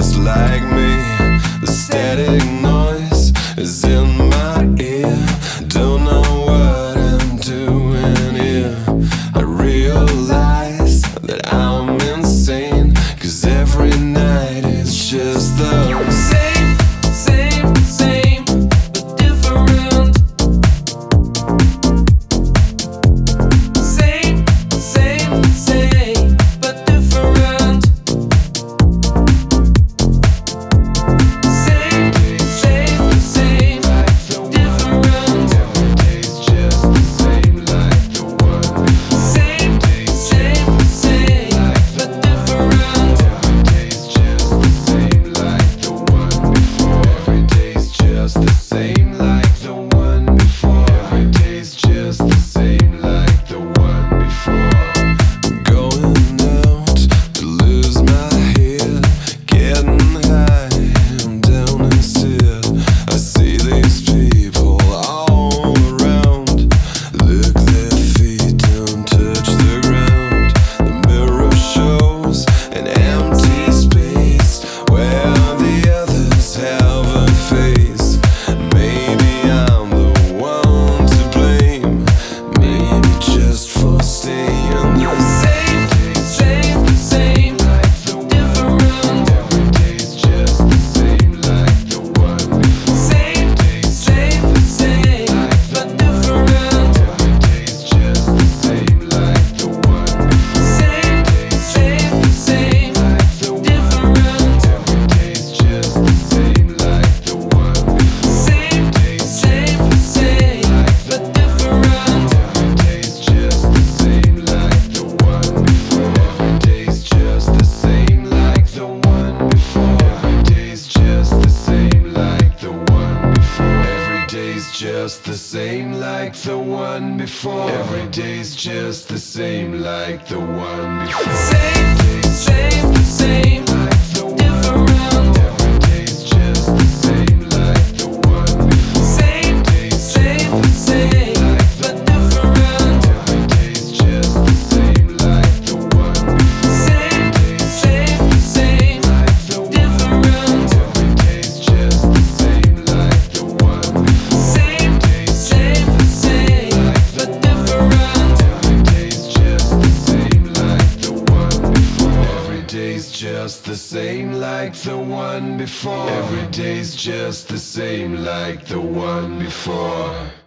just like me. The static noise is in my ear. Don't know what I'm doing here. I realize that I'm insane, 'cause every night it's just the same, same, same, but different. Same, same, same, but different. Same, same, same, different. Every day's just the same like the one before. Same, same, same, but different. Every day's just the same like the one before. Every day's just the same like the one before. Every day's just the same like the one before. Going out to lose my head, getting high, I'm down instead. I see these people all around. Look, their feet don't touch the ground. The mirror shows an empty space where the others have a face. Maybe I'm the one to blame, maybe just for staying the same, same, same, different. Every day's just the same like the one before. Same, same, same, but different. Every day's just the same like the one before. Same, same, same, different. Every day's just the same like the one before. Same, same, same, but different. Every day's just the same like the one before. Every day's just the same like the one before. Every day's just the same like the one before. Every day's just the same like the one before. Every day's just the same like the one before. Same, same, same, different. Every day's just the same like the one before. Same, same, same, but different. Every day's just the same like the one before. Same, same, same, different. Every day's just the same like the one before. Same, same, same, but different. Every day's just the same like the one before. Every day's just the same like the one before. Every day's just the same like the one before.